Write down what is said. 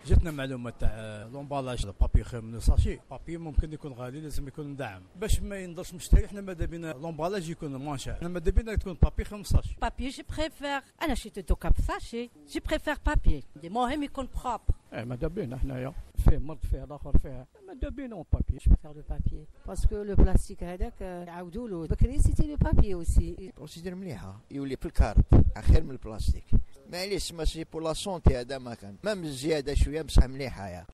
جاتنا معلومه تاع لومبالاج بابي خير من الساشي. بابي ممكن يكون غالي، لازم يكون مدعم باش ما ينضرش مشتري. حنا ماذا بينا لومبالاج يكون موان، حنا ماذا بينا تكون بابي خير من الساشي. بابي جي بريفير، انا شريت توكا بساشي، جي بريفير بابي المهم يكون بروبر. ماذا بينا حنايا فيه مرض فيه الاخر فيه، ماذا بينا بابي. Je préfère le papier parce que le plastique هذاك عاودوا له بكري سيتي لو بابي اوسي. بروسيدير مليحه يولي في الكارت خير من البلاستيك. معليش ماشي بور لا سونتي، هذا ما كان مام زياده شويه بصح مليحه.